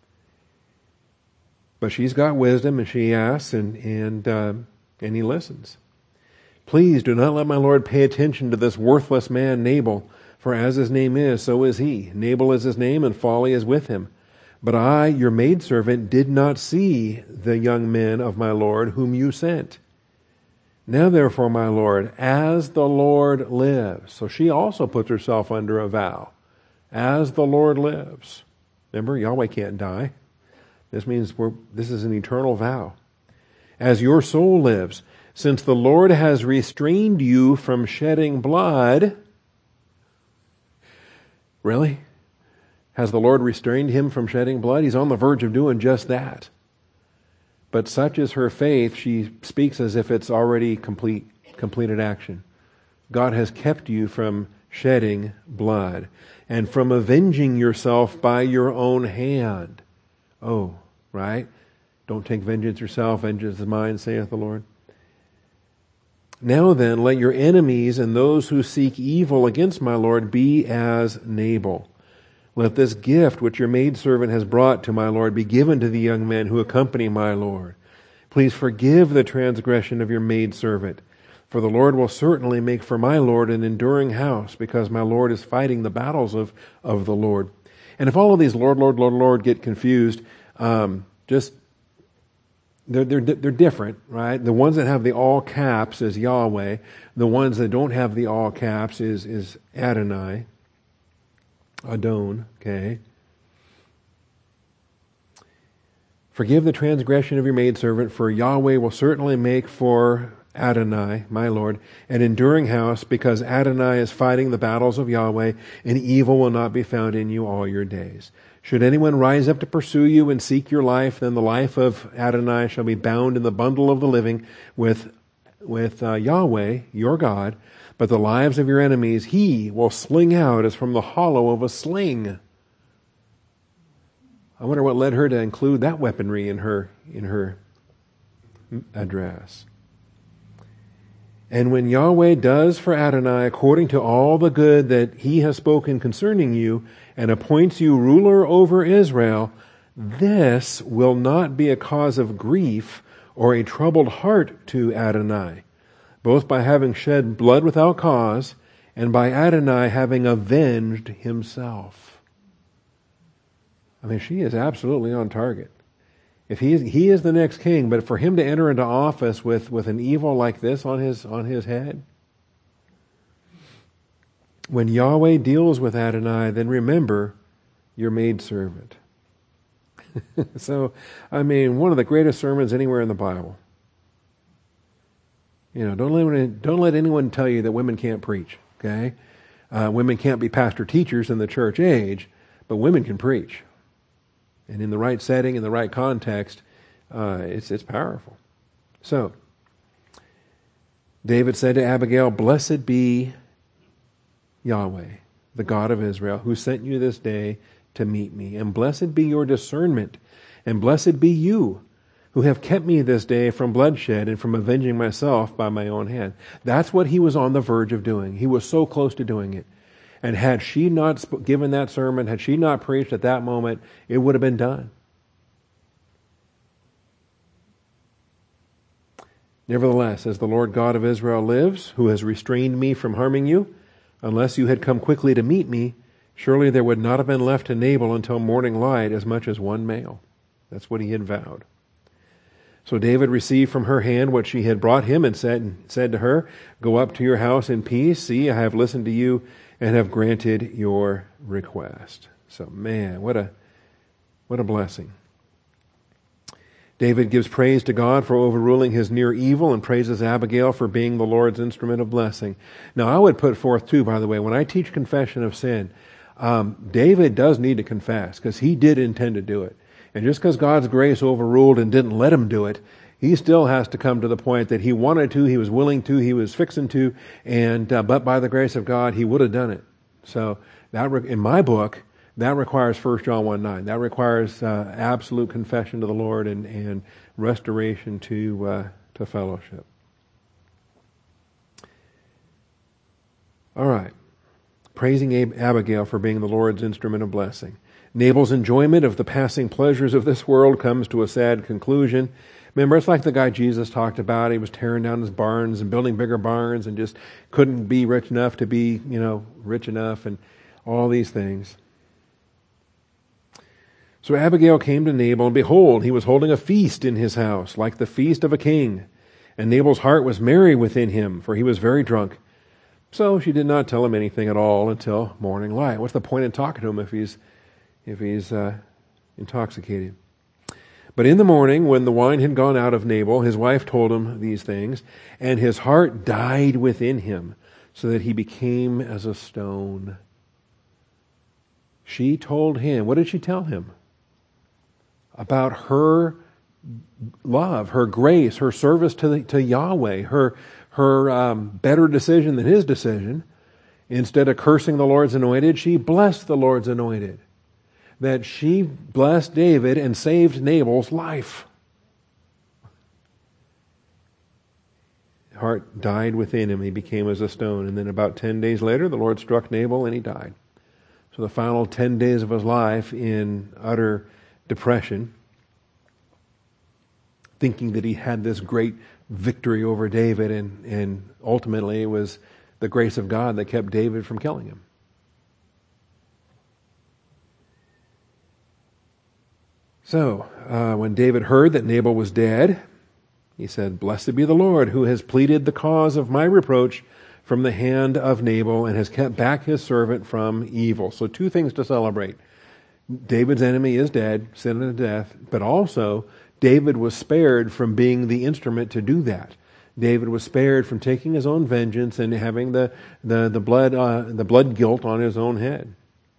But she's got wisdom, and she asks, and he listens. Please do not let my Lord pay attention to this worthless man Nabal, for as his name is, so is he. Nabal is his name, and folly is with him. But I, your maidservant, did not see the young men of my Lord whom you sent. Now therefore, my Lord, as the Lord lives. So she also puts herself under a vow. As the Lord lives. Remember, Yahweh can't die. This means this is an eternal vow. As your soul lives, since the Lord has restrained you from shedding blood. Really? Has the Lord restrained him from shedding blood? He's on the verge of doing just that. But such is her faith, she speaks as if it's already completed action. God has kept you from shedding blood and from avenging yourself by your own hand. Oh, right? Don't take vengeance yourself, vengeance is mine, saith the Lord. Now then, let your enemies and those who seek evil against my Lord be as Nabal. Let this gift which your maidservant has brought to my Lord be given to the young men who accompany my Lord. Please forgive the transgression of your maidservant, for the Lord will certainly make for my Lord an enduring house, because my Lord is fighting the battles of the Lord. And if all of these Lord, Lord, Lord, Lord get confused, they're different, right? The ones that have the all caps is Yahweh. The ones that don't have the all caps is Adonai. Adon, okay. Forgive the transgression of your maidservant, for Yahweh will certainly make for Adonai, my Lord, an enduring house, because Adonai is fighting the battles of Yahweh, and evil will not be found in you all your days. Should anyone rise up to pursue you and seek your life, then the life of Adonai shall be bound in the bundle of the living with Yahweh, your God, but the lives of your enemies he will sling out as from the hollow of a sling. I wonder what led her to include that weaponry in her address. And when Yahweh does for Adonai according to all the good that he has spoken concerning you, and appoints you ruler over Israel, this will not be a cause of grief or a troubled heart to Adonai, both by having shed blood without cause, and by Adonai having avenged himself. I mean, she is absolutely on target. If he is the next king, but for him to enter into office with an evil like this on his head, when Yahweh deals with Adonai, then remember your maidservant. So, I mean, one of the greatest sermons anywhere in the Bible. You know, don't let anyone tell you that women can't preach. Okay, women can't be pastor teachers in the church age, but women can preach, and in the right setting, in the right context, it's powerful. So, David said to Abigail, "Blessed be Yahweh, the God of Israel, who sent you this day to meet me. And blessed be your discernment, and blessed be you, who have kept me this day from bloodshed and from avenging myself by my own hand." That's what he was on the verge of doing. He was so close to doing it. And had she not given that sermon, had she not preached at that moment, it would have been done. Nevertheless, as the Lord God of Israel lives, who has restrained me from harming you, unless you had come quickly to meet me, surely there would not have been left to Nabal until morning light as much as one male. That's what he had vowed. So David received from her hand what she had brought him and said to her, "Go up to your house in peace. See, I have listened to you and have granted your request." So man, what a blessing. David gives praise to God for overruling his near evil and praises Abigail for being the Lord's instrument of blessing. Now, I would put forth too, by the way, when I teach confession of sin, David does need to confess because he did intend to do it. And just because God's grace overruled and didn't let him do it, he still has to come to the point that he wanted to, he was willing to, he was fixing to, and but by the grace of God, he would have done it. So that in my book, that requires 1 John 1:9. That requires absolute confession to the Lord and restoration to fellowship. All right. Praising Abigail for being the Lord's instrument of blessing. Nabal's enjoyment of the passing pleasures of this world comes to a sad conclusion. Remember, it's like the guy Jesus talked about. He was tearing down his barns and building bigger barns and just couldn't be rich enough to be, rich enough and all these things. So Abigail came to Nabal, and behold, he was holding a feast in his house, like the feast of a king. And Nabal's heart was merry within him, for he was very drunk. So she did not tell him anything at all until morning light. What's the point in talking to him if he's intoxicated? But in the morning, when the wine had gone out of Nabal, his wife told him these things, and his heart died within him, so that he became as a stone. She told him, what did she tell him? About her love, her grace, her service to Yahweh, her better decision than his decision. Instead of cursing the Lord's anointed, she blessed the Lord's anointed. That she blessed David and saved Nabal's life. Heart died within him. He became as a stone. And then about 10 days later, the Lord struck Nabal and he died. So the final 10 days of his life in utter depression, thinking that he had this great victory over David, and ultimately it was the grace of God that kept David from killing him. So, when David heard that Nabal was dead, he said, "Blessed be the Lord, who has pleaded the cause of my reproach from the hand of Nabal and has kept back his servant from evil." So 2 things to celebrate. David's enemy is dead, sin and death, but also David was spared from being the instrument to do that. David was spared from taking his own vengeance and having the blood guilt on his own head.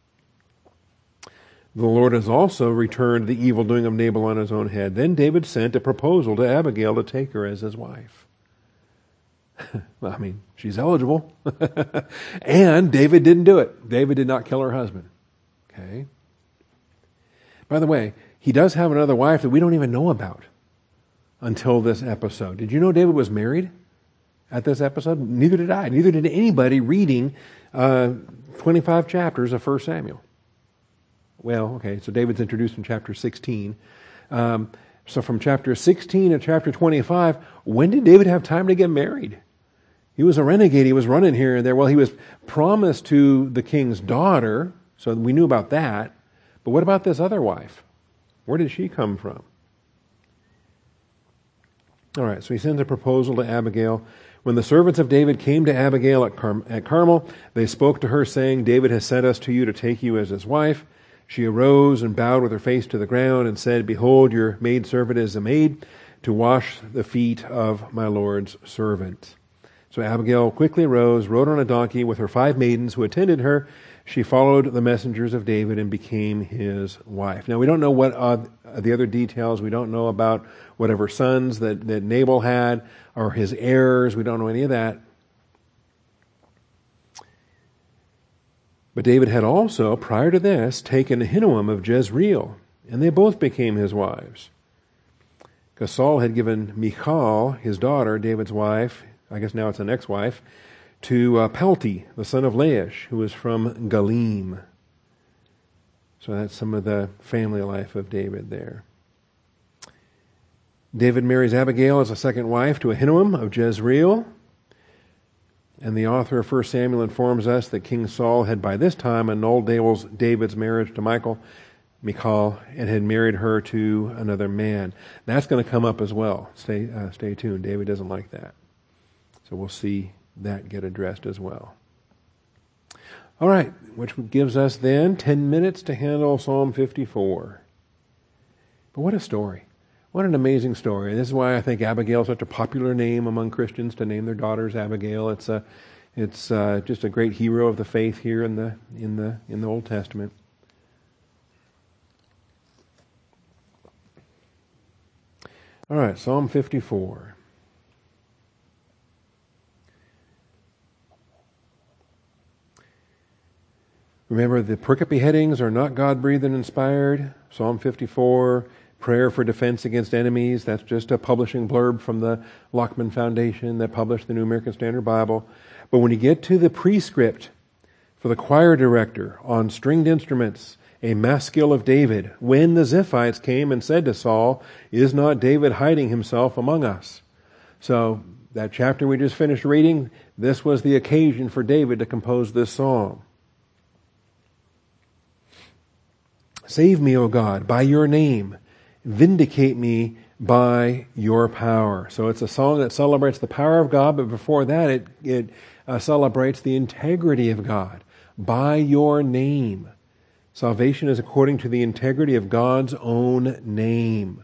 The Lord has also returned the evil doing of Nabal on his own head. Then David sent a proposal to Abigail to take her as his wife. Well, she's eligible. And David didn't do it. David did not kill her husband. Okay. By the way, he does have another wife that we don't even know about until this episode. Did you know David was married at this episode? Neither did I. Neither did anybody reading 25 chapters of 1 Samuel. Well, okay, so David's introduced in chapter 16. So from chapter 16 to chapter 25, when did David have time to get married? He was a renegade. He was running here and there. Well, he was promised to the king's daughter, so we knew about that. But what about this other wife? Where did she come from? All right, so he sends a proposal to Abigail. When the servants of David came to Abigail at Carmel, they spoke to her, saying, "David has sent us to you to take you as his wife." She arose and bowed with her face to the ground and said, "Behold, your maidservant is a maid to wash the feet of my Lord's servant." So Abigail quickly rose, rode on a donkey with her 5 maidens who attended her. She followed the messengers of David and became his wife. Now, we don't know what the other details. We don't know about whatever sons that Nabal had or his heirs. We don't know any of that. But David had also, prior to this, taken Ahinoam of Jezreel, and they both became his wives. Because Saul had given Michal, his daughter, David's wife, I guess now it's an ex-wife, to Palti, the son of Laish, who was from Galim. So that's some of the family life of David there. David marries Abigail as a second wife to Ahinoam of Jezreel. And the author of 1 Samuel informs us that King Saul had by this time annulled David's marriage to Michal, and had married her to another man. That's going to come up as well. Stay tuned. David doesn't like that. So we'll see that get addressed as well. All right, which gives us then 10 minutes to handle Psalm 54. But what a story. What an amazing story. This is why I think Abigail is such a popular name among Christians, to name their daughters Abigail. It's just a great hero of the faith here in the Old Testament. All right, Psalm 54. Remember, the pericope headings are not God-breathed and inspired. Psalm 54, prayer for defense against enemies. That's just a publishing blurb from the Lockman Foundation that published the New American Standard Bible. But when you get to the prescript for the choir director on stringed instruments, a maskil of David, when the Ziphites came and said to Saul, "Is not David hiding himself among us?" So that chapter we just finished reading, this was the occasion for David to compose this song. Save me, O God, by your name. Vindicate me by your power. So it's a song that celebrates the power of God, but before that it celebrates the integrity of God. By your name. Salvation is according to the integrity of God's own name.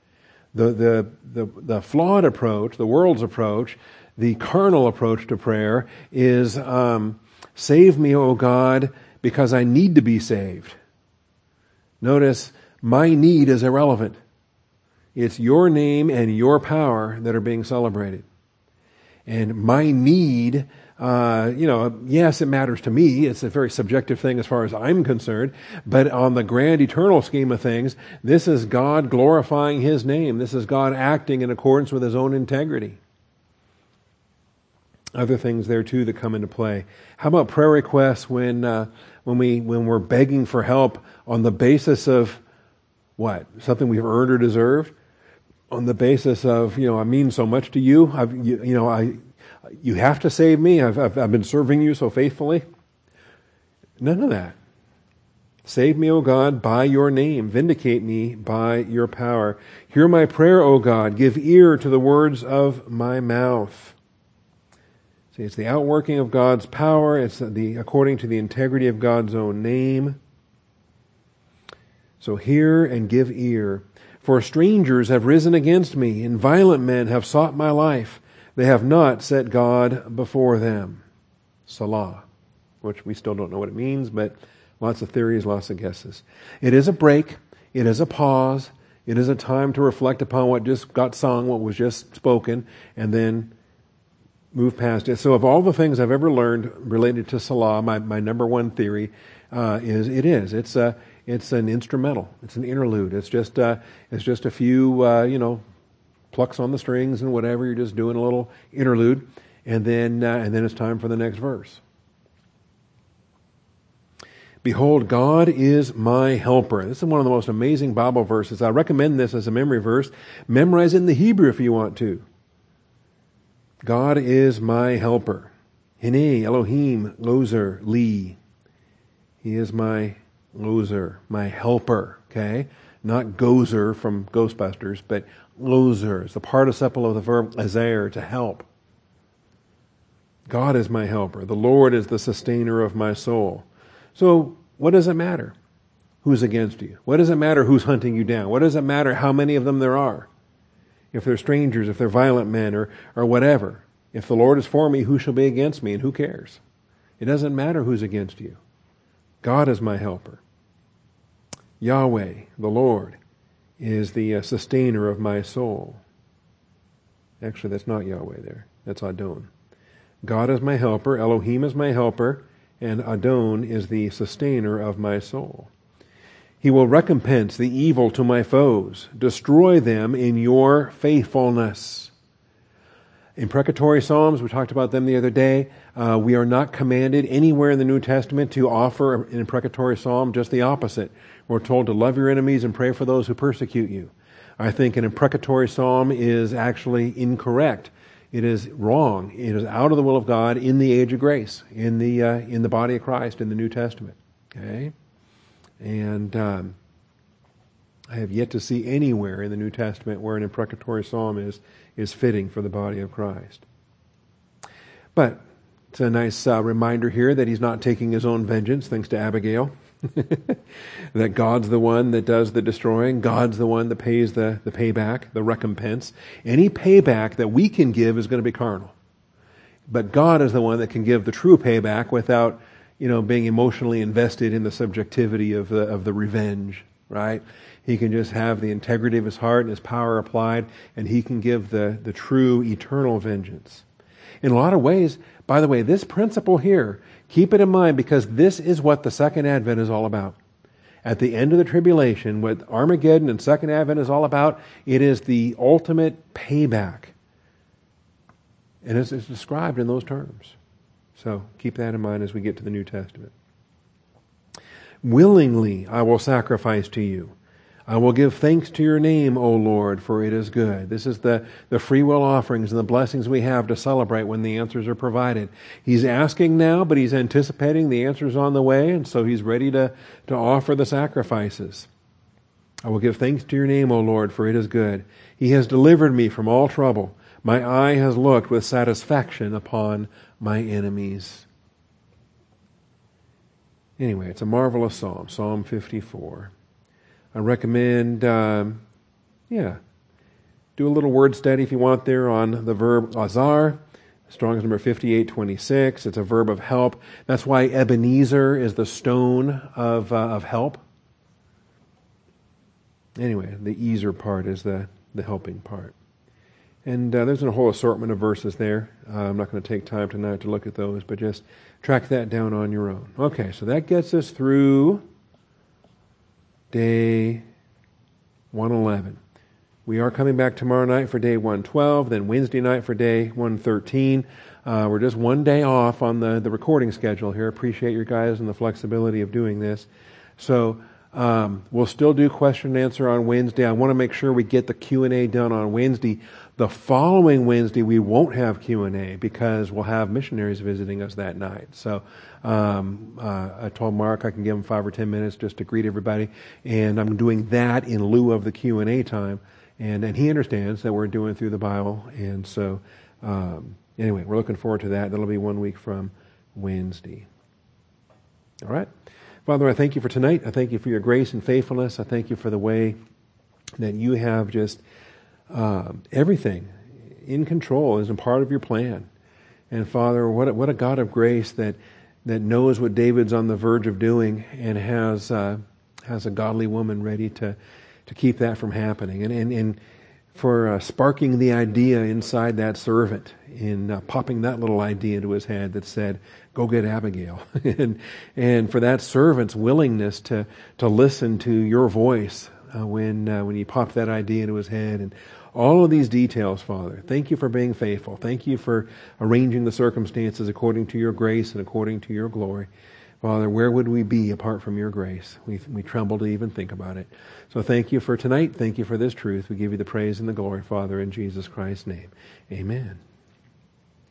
The flawed approach, the world's approach, the carnal approach to prayer is, save me, O God, because I need to be saved. Notice, my need is irrelevant. It's your name and your power that are being celebrated. And my need, yes, it matters to me. It's a very subjective thing as far as I'm concerned. But on the grand eternal scheme of things, this is God glorifying His name. This is God acting in accordance with His own integrity. Other things there too that come into play. How about prayer requests when we're begging for help on the basis of what? Something we've earned or deserved? On the basis of, I mean so much to you. You have to save me. I've been serving you so faithfully. None of that. Save me, O God, by your name. Vindicate me by your power. Hear my prayer, O God. Give ear to the words of my mouth. See, it's the outworking of God's power. It's according to the integrity of God's own name. So hear and give ear. For strangers have risen against me, and violent men have sought my life. They have not set God before them. Salah, which we still don't know what it means, but lots of theories, lots of guesses. It is a break. It is a pause. It is a time to reflect upon what just got sung, what was just spoken, and then move past it. So of all the things I've ever learned related to Salah, my number one theory it's an instrumental. It's an interlude. It's just a few plucks on the strings and whatever. You're just doing a little interlude, and then it's time for the next verse. Behold, God is my helper. This is one of the most amazing Bible verses. I recommend this as a memory verse. Memorize it in the Hebrew if you want to. God is my helper. Hine Elohim Lozer Li. He is my Lozer, my helper. Okay? Not Gozer from Ghostbusters, but Lozer. It's the participle of the verb azer, to help. God is my helper. The Lord is the sustainer of my soul. So, what does it matter who's against you? What does it matter who's hunting you down? What does it matter how many of them there are? If they're strangers, if they're violent men, or whatever. If the Lord is for me, who shall be against me? And who cares? It doesn't matter who's against you. God is my helper. Yahweh, the Lord, is the sustainer of my soul. Actually, that's not Yahweh there. That's Adon. God is my helper. Elohim is my helper. And Adon is the sustainer of my soul. He will recompense the evil to my foes. Destroy them in your faithfulness. Imprecatory psalms, we talked about them the other day. We are not commanded anywhere in the New Testament to offer an imprecatory psalm, just the opposite. We're told to love your enemies and pray for those who persecute you. I think an imprecatory psalm is actually incorrect. It is wrong. It is out of the will of God in the age of grace, in the body of Christ, in the New Testament. Okay? And I have yet to see anywhere in the New Testament where an imprecatory psalm is fitting for the body of Christ. But it's a nice reminder here that he's not taking his own vengeance, thanks to Abigail. That God's the one that does the destroying. God's the one that pays the payback, the recompense. Any payback that we can give is going to be carnal. But God is the one that can give the true payback without, being emotionally invested in the subjectivity of the revenge, right? He can just have the integrity of his heart and his power applied, and he can give the true eternal vengeance. In a lot of ways, by the way, this principle here, keep it in mind, because this is what the second advent is all about. At the end of the tribulation, what Armageddon and second advent is all about, it is the ultimate payback. And it's described in those terms. So keep that in mind as we get to the New Testament. Willingly I will sacrifice to you. I will give thanks to your name, O Lord, for it is good. This is the free will offerings and the blessings we have to celebrate when the answers are provided. He's asking now, but he's anticipating the answers on the way, and so he's ready to offer the sacrifices. I will give thanks to your name, O Lord, for it is good. He has delivered me from all trouble. My eye has looked with satisfaction upon my enemies. Anyway, it's a marvelous psalm, Psalm 54. I recommend, do a little word study if you want there on the verb azar, Strong's number 5826. It's a verb of help. That's why Ebenezer is the stone of help. Anyway, the ezer part is the helping part. And there's a whole assortment of verses there. I'm not going to take time tonight to look at those, but just track that down on your own. Okay, so that gets us through day 111. We are coming back tomorrow night for day 112, then Wednesday night for day 113. We're just one day off on the recording schedule here. Appreciate your guys and the flexibility of doing this. So we'll still do question and answer on Wednesday. I want to make sure we get the Q&A done on Wednesday. The following Wednesday, we won't have Q&A because we'll have missionaries visiting us that night. So I told Mark I can give him 5 or 10 minutes just to greet everybody, and I'm doing that in lieu of the Q&A time. And he understands that we're doing through the Bible, and so anyway, we're looking forward to that. That'll be 1 week from Wednesday. All right. Father, I thank you for tonight. I thank you for your grace and faithfulness. I thank you for the way that you have just everything in control is a part of your plan. And Father, what a God of grace that knows what David's on the verge of doing and has a godly woman ready to keep that from happening. And for sparking the idea inside that servant, in popping that little idea into his head that said, go get Abigail. and for that servant's willingness to listen to your voice when you popped that idea into his head. And all of these details, Father, thank you for being faithful. Thank you for arranging the circumstances according to your grace and according to your glory. Father, where would we be apart from your grace? We tremble to even think about it. So thank you for tonight. Thank you for this truth. We give you the praise and the glory, Father, in Jesus Christ's name. Amen.